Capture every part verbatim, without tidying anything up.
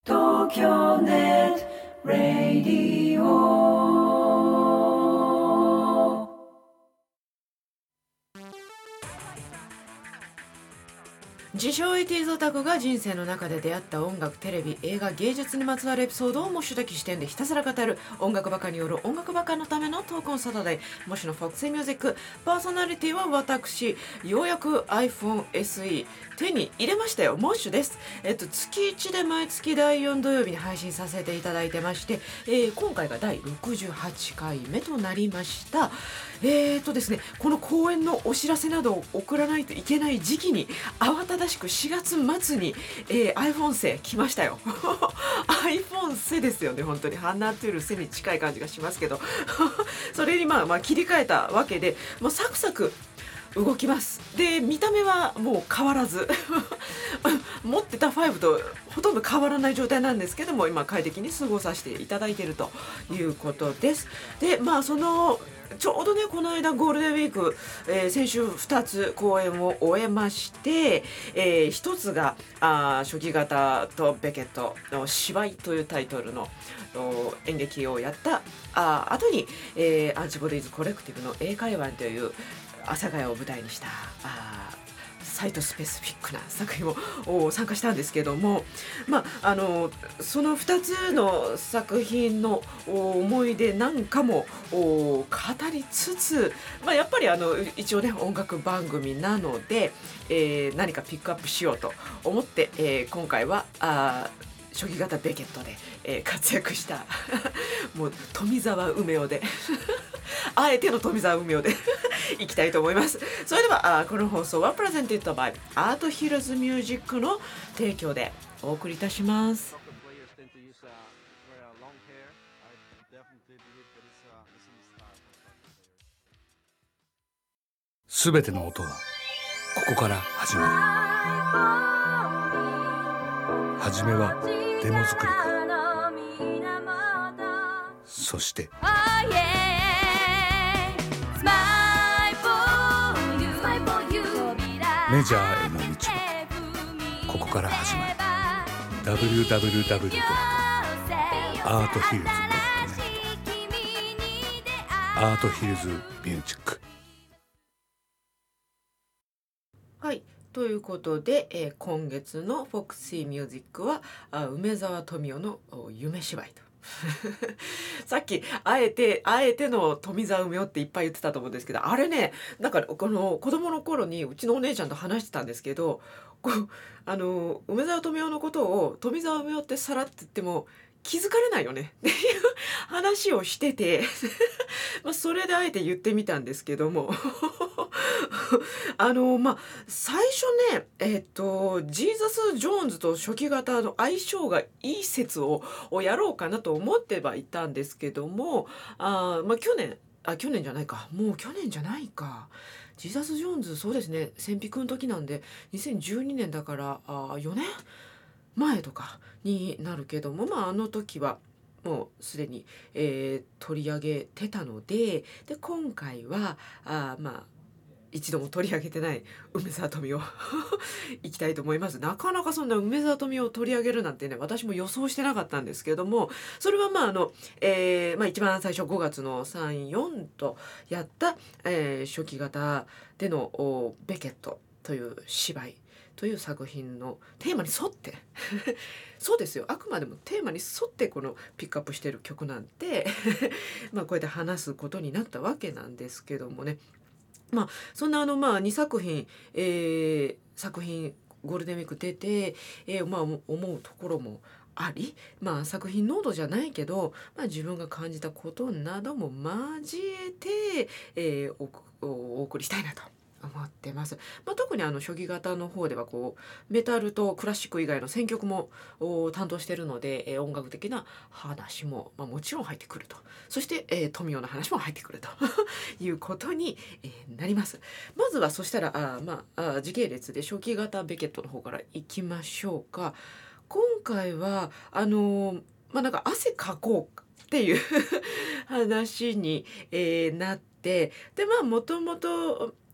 東京ネットラディオ。自称 エイティーズ オタクが人生の中で出会った音楽、テレビ、映画、芸術にまつわるエピソードをも主的視点でひたすら語る音楽バカによる音楽バカのためのトークオンサタデー、もしのフォックスミュージック。パーソナリティは私、ようやく iPhone エスイー 手に入れましたよ。モッシュです。えっと月いちで毎月だいよん土曜日に配信させていただいてまして、えー、今回がだいろくじゅうはちかいめとなりました。えーとですねこの公演のお知らせなどを送らないといけない時期に慌ただしくしがつ末に、えー、iPhone セ来ましたよiPhone セですよね。本当に花というセに近い感じがしますけどそれにまあまあ切り替えたわけで、もうサクサク動きます。で見た目はもう変わらず持ってたファイブとほとんど変わらない状態なんですけども、今快適に過ごさせていただいているということです。でまあそのちょうどねこの間ゴールデンウィーク、えー、先週ふたつ公演を終えまして、えー、ひとつがあ初期型とベケットの芝居というタイトルの演劇をやったあ後に、えー、アンチボディーズコレクティブの英会話という阿佐ヶ谷を舞台にしたあサイトスペシフィックな作品を参加したんですけども、まあ、あのそのふたつの作品の思い出なんかも語りつつ、まあ、やっぱりあの一応ね音楽番組なので、えー、何かピックアップしようと思って、えー、今回はあ初期型ベケットで、えー、活躍したもう富澤梅雄であえての富澤梅雄でいきたいと思います。それではあこの放送はプレゼンテッドバイアートヒルズミュージックの提供でお送りいたします。 すべての音はここから始まる。はじめはデモ作りから、そしてメジャーへの道はここから始まる。 ダブリューダブリューダブリュー ドット アートヒルズ ドット ネット アートヒルズミュージック。 はい、ということで、えー、今月のフォクシーミュージックはあ梅沢富美男の夢芝居とさっきあえてあえての富澤梅雄っていっぱい言ってたと思うんですけど、あれねなんかこの子供の頃にうちのお姉ちゃんと話してたんですけど、こうあの梅沢富美男のことを富澤梅雄ってさらって言っても気づかれないよねっていう話をしててまあそれであえて言ってみたんですけどもあのまあ最初ねえっとジーザス・ジョーンズと初期型の相性がいい説ををやろうかなと思ってはいたんですけども、あまあ去年あ去年じゃないかもう去年じゃないかジーザス・ジョーンズそうですね戦ピクの時なんでにせんじゅうにねんだからあよねんまえとかになるけども、まああの時はもうすでに、えー、取り上げてたので、で今回はあまあ一度も取り上げてない梅沢富美男いきたいと思います。なかなかそんな梅沢富美男を取り上げるなんてね私も予想してなかったんですけども、それはまああの、えーまあ、一番最初ごがつのさん、よんとやった、えー、初期型でのベケットという芝居という作品のテーマに沿ってそうですよ、あくまでもテーマに沿ってこのピックアップしている曲なんてまあこうやって話すことになったわけなんですけどもね、まあそんなあのまあにさく品、えー、作品ゴールデンウィーク出て、えー、まあ思うところもあり、まあ作品濃度じゃないけど、まあ、自分が感じたことなども交えて、えー、お, お送りしたいなと思ってます。まあ、特にあの初期型の方ではこうメタルとクラシック以外の選曲も担当しているので、えー、音楽的な話も、まあ、もちろん入ってくると、そして、えー、富美男の話も入ってくるということに、えー、なります。まずはそしたらあ、まあ、あ時系列で初期型ベケットの方からいきましょうか。今回はあのー、まあなんか汗かこうっていう話に、えー、なって、でまあもともと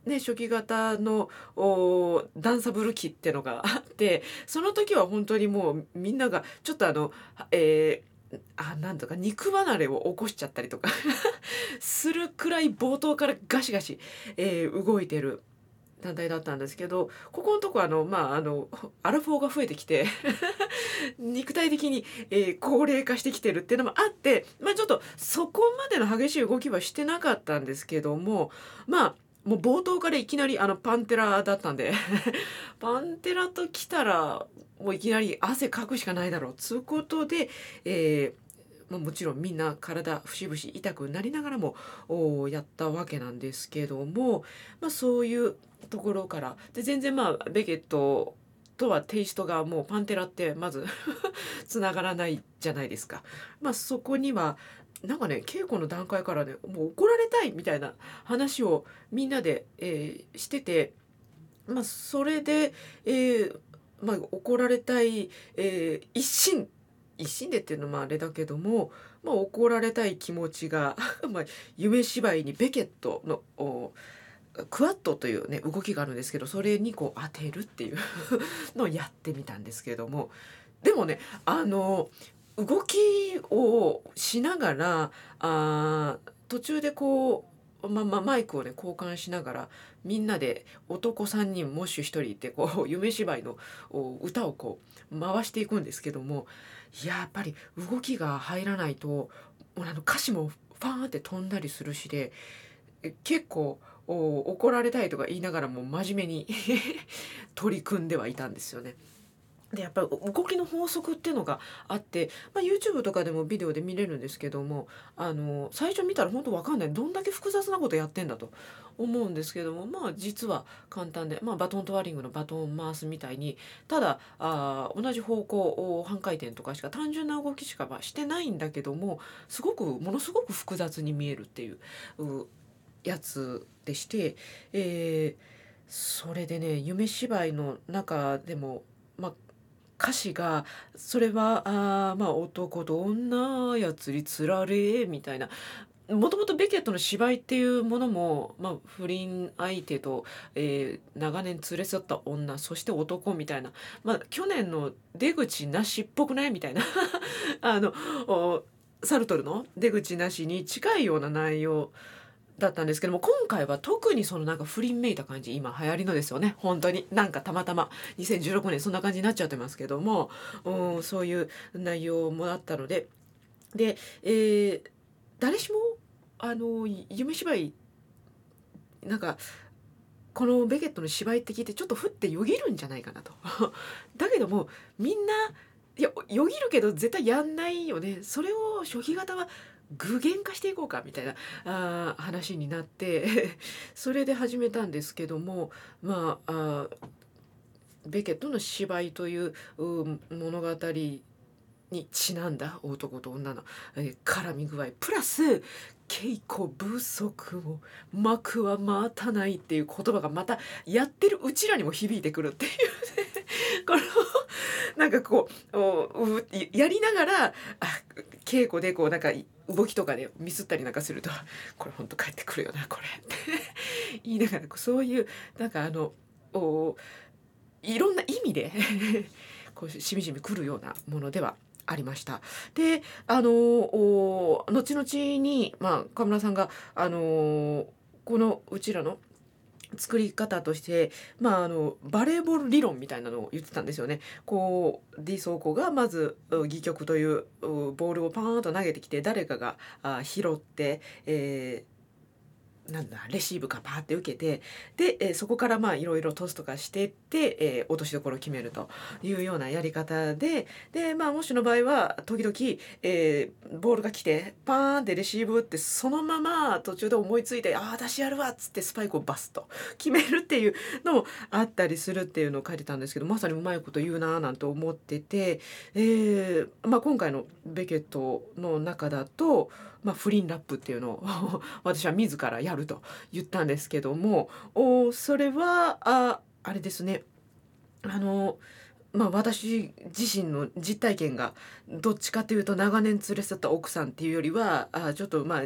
ね、初期型のおダンサブル期ってのがあって、その時は本当にもうみんながちょっとあの、えーあなんとか肉離れを起こしちゃったりとかするくらい冒頭からガシガシ、えー動いてる団体だったんですけど、ここのとこあのまああのアラフォーが増えてきて肉体的に、えー高齢化してきてるっていうのもあって、まあちょっとそこまでの激しい動きはしてなかったんですけども、まあもう冒頭からいきなりあのパンテラだったんでパンテラと来たらもういきなり汗かくしかないだろうつうことで、えーまあ、もちろんみんな体節々痛くなりながらもおやったわけなんですけども、まあ、そういうところからで全然まあベケットとはテイストがもうパンテラってまずつながらないじゃないですか。まあ、そこにはなんかね稽古の段階からねもう怒られたいみたいな話をみんなで、えーしてて、まあ、それで、えーまあ、怒られたい、えー一心一心でっていうのもあれだけども、まあ、怒られたい気持ちがまあ夢芝居にベケットのおクワッドというね動きがあるんですけど、それにこう当てるっていうのをやってみたんですけれども、でもねあの動きをしながらあー途中でこう、まま、マイクをね交換しながらみんなで男さんにんもしひとりいてこう夢芝居のお歌をこう回していくんですけども、やっぱり動きが入らないともうあの歌詞もファーンって飛んだりするしで、え結構お怒られたいとか言いながらも真面目に取り組んではいたんですよね。でやっぱり動きの法則っていうのがあって、まあ、YouTube とかでもビデオで見れるんですけども、あの最初見たら本当わかんない、どんだけ複雑なことやってんだと思うんですけども、まあ実は簡単で、まあ、バトントワーリングのバトンを回すみたいにただあ同じ方向を半回転とかしか単純な動きしかまあしてないんだけども、すごくものすごく複雑に見えるっていううやつでして、えーそれでね夢芝居の中でも、まあ、歌詞がそれはあーまあ男と女やつりつられみたいな、もともとベケットの芝居っていうものも、まあ、不倫相手と、えー長年連れ添った女そして男みたいな、まあ、去年の出口なしっぽくないみたいなあのおサルトルの出口なしに近いような内容だったんですけども、今回は特にそのなんか不倫めいた感じ今流行りのですよね。本当になんかたまたまにせんじゅうろくねんそんな感じになっちゃってますけども、うん、そういう内容もあったので、で、えー誰しもあの夢芝居なんかこのベケットの芝居って聞いてちょっとふってよぎるんじゃないかなとだけどもみんないやよぎるけど絶対やんないよね、それを初期型は具現化していこうかみたいなあー話になってそれで始めたんですけども、まああーベケットの芝居というう物語にちなんだ男と女の、えー絡み具合プラス稽古不足も幕は待たないっていう言葉がまたやってるうちらにも響いてくるっていうねこのなんかこうおうやりながらあ稽古でこうなんか動きとかでミスったりなんかするとこれほんと帰ってくるよなこれって言いながらそういうなんかあのおいろんな意味でこうしみじみくるようなものではありました。で、あのお後々に、まあ、河村さんが、あのこのうちらの作り方として、まあ、あのバレーボール理論みたいなのを言ってたんですよね。こう D 倉庫がまずう戯曲といううボールをパーンと投げてきて誰かがあ拾って、えーなんだレシーブかパーって受けてで、えーそこからまあいろいろトスとかしてって、えー落としどころを決めるというようなやり方でで、まあ、もしの場合は時々、えーボールが来てパーンってレシーブ打ってそのまま途中で思いついて「ああ私やるわ」っつってスパイクをバスと決めるっていうのもあったりするっていうのを書いてたんですけど、まさにうまいこと言うなーなんて思ってて、えーまあ、今回のベケットの中だと、まあ、不倫ラップっていうのを私は自らやると言ったんですけども、おそれはああれですね、あのまあ私自身の実体験がどっちかというと長年連れ添った奥さんっていうよりはあちょっとまあ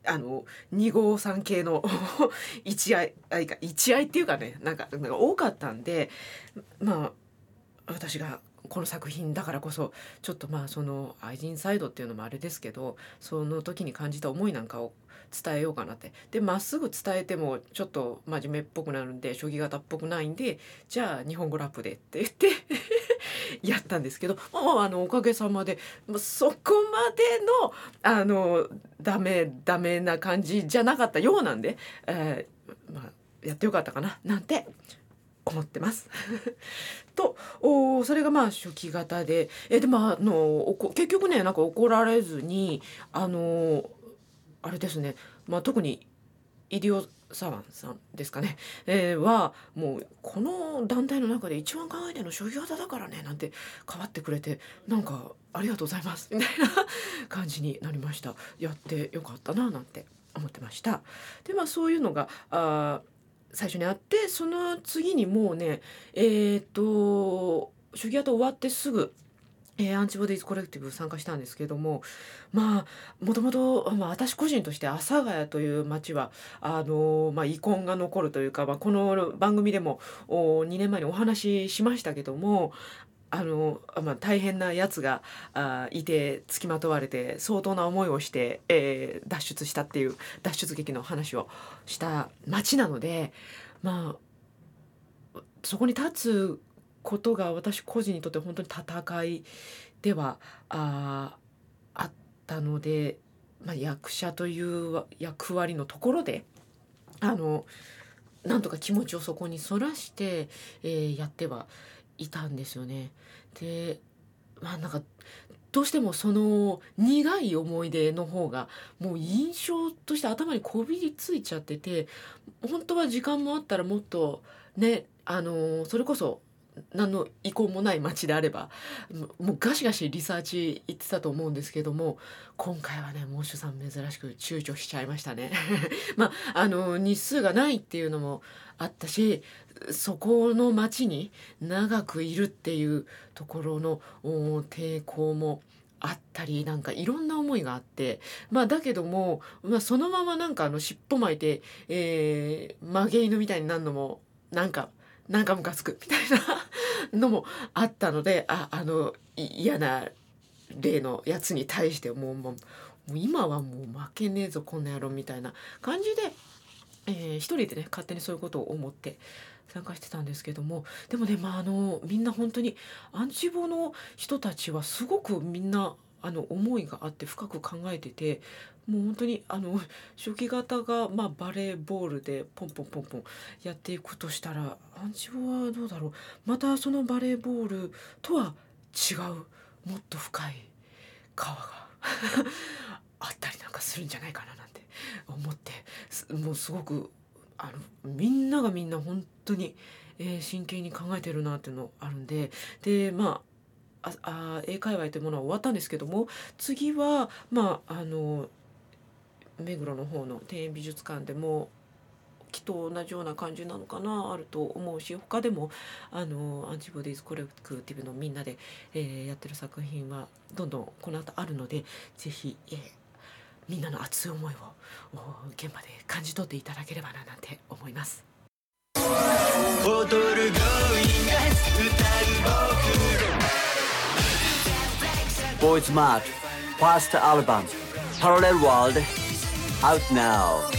あのに号さん系の一愛一愛っていうかね、なんかなんか多かったんで、まあ私がこの作品だからこそちょっとまあその愛人サイドっていうのもあれですけど、その時に感じた思いなんかを伝えようかなって。でまっすぐ伝えてもちょっと真面目っぽくなるんで、将棋型っぽくないんで、じゃあ日本語ラップでって言ってやったんですけど、まあ、あのおかげさまでそこまでのあのダメダメな感じじゃなかったようなんで、えーまあ、やってよかったかななんて思ってますとおそれがまあ初期型で、えでもあのおこ結局ねなんか怒られずに、あのあれですね、まあ、特にイディオサワンさんですかね、えー、はもうこの団体の中で一番考えてるの将棋型だからねなんて変わってくれて、なんかありがとうございますみたいな感じになりました。やってよかったななんて思ってました。でまあそういうのがあ最初にあって、その次にもうねえっ、と将棋型終わってすぐえーアンチボディーズコレクティブ参加したんですけども、まあもともとまあ私個人として阿佐ヶ谷という町はあのーまあ遺恨が残るというか、まあ、この番組でもおにねんまえにお話ししましたけども、あのまあ、大変なやつがあいて付きまとわれて相当な思いをして、えー脱出したっていう脱出劇の話をした町なので、まあそこに立つことが私個人にとって本当に戦いではああったので、まあ、役者という役割のところであのなんとか気持ちをそこにそらして、えーやってはいたんですよね。でまあなんかどうしてもその苦い思い出の方がもう印象として頭にこびりついちゃってて、本当は時間もあったらもっとね、あのそれこそ何の意向もない街であればもうガシガシリサーチ行ってたと思うんですけども、今回はねモッシュさん珍しく躊躇しちゃいましたねまああの日数がないっていうのもあったし、そこの街に長くいるっていうところのお抵抗もあったり、なんかいろんな思いがあって、まあだけども、まあ、そのままなんかあの尻尾巻いて、えー、曲げ犬みたいになるのもなんかなんかムカつくみたいなのもあったので、ああのい嫌な例のやつに対してもうもうもう今はもう負けねえぞこの野郎みたいな感じで、えー、一人でね勝手にそういうことを思って参加してたんですけども、でもね、まあ、あのみんな本当にアンチボの人たちはすごくみんなあの思いがあって深く考えてて、もう本当にあの初期型が、まあ、バレーボールでポンポンポンポンやっていくとしたら、アンチボはどうだろう、またそのバレーボールとは違うもっと深い川があったりなんかするんじゃないかななんて思って、すもうすごくあのみんながみんな本当に、えー真剣に考えてるなっていうのあるんで、でまあああ英会話というものは終わったんですけども、次はまああの目黒の方の庭園美術館でもきっと同じような感じなのかなあると思うし、他でもあのアンチボディーズコレクティブのみんなで、えーやってる作品はどんどんこの後あるので、ぜひ、えーみんなの熱い思いをお現場で感じ取っていただければななんて思います。 踊るゴーイング歌う僕ボーイズマートファーストアルバムパラレルワールド Out now。 もっ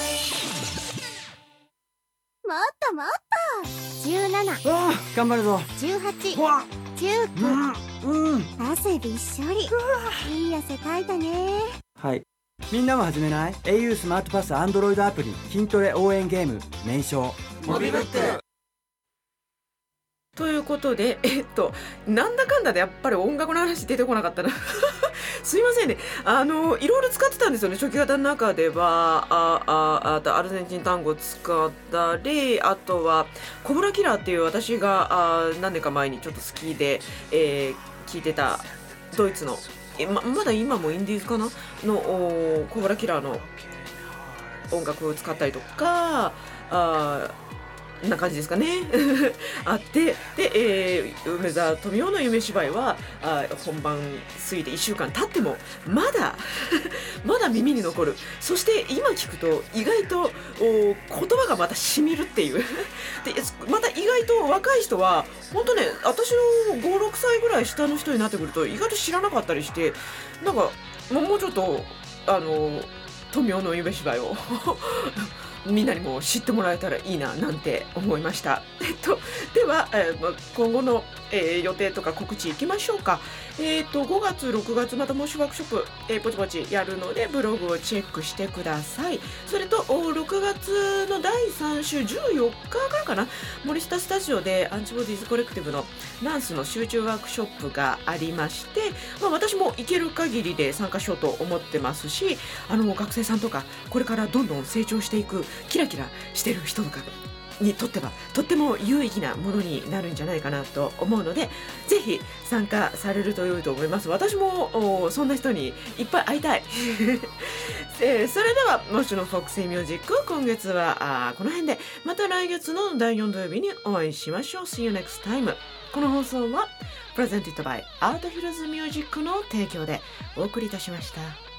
ともっとじゅうなな、 あー頑張るぞ。 じゅうはち、 わじゅうきゅう、 うんうん汗びっしょり。いい汗かいたね。 はい、みんなも始めない エーユー スマートパス Android アプリ筋トレ応援ゲーム年少モビブック。 ということで、えっとなんだかんだでやっぱり音楽の話出てこなかったなすいませんね。あのいろいろ使ってたんですよね、初期型の中では。あああとアルゼンチン単語を使ったり、あとはコブラキラーっていう私があ何年か前にちょっと好きで、えー、聴いてたドイツのえ ま, まだ今もインディーズかなのおコブラキラーの音楽を使ったりとか、あな感じですかねあってで、えー、梅沢富美男の夢芝居はあ本番過ぎていっしゅうかん経ってもまだまだ耳に残る。そして今聞くと意外と言葉がまたしみるっていうでまた意外と若い人は本当ね、私のご、ろくさいぐらい下の人になってくると意外と知らなかったりして、なんかもうちょっとあの富美男の夢芝居をみんなにも知ってもらえたらいいななんて思いました。えっと、では、えー、今後の、えー、予定とか告知いきましょうか。えー、とごがつろくがつまた模試ワークショップ、えー、ぼちぼちやるのでブログをチェックしてください。それとろくがつのだいさん週じゅうよっかからかな、森下スタジオでアンチボディーズコレクティブのナンスの集中ワークショップがありまして、まあ、私も行ける限りで参加しようと思ってますし、あの学生さんとかこれからどんどん成長していくキラキラしてる人とかにとってはとっても有意義なものになるんじゃないかなと思うので、ぜひ参加されると良いと思います。私もそんな人にいっぱい会いたいえー、それではもしのフォクシーミュージック、今月はあこの辺で、また来月のだいよん土曜日にお会いしましょう。 See you next time。 この放送はプレゼンティッドバイアートヒルズミュージックの提供でお送りいたしました。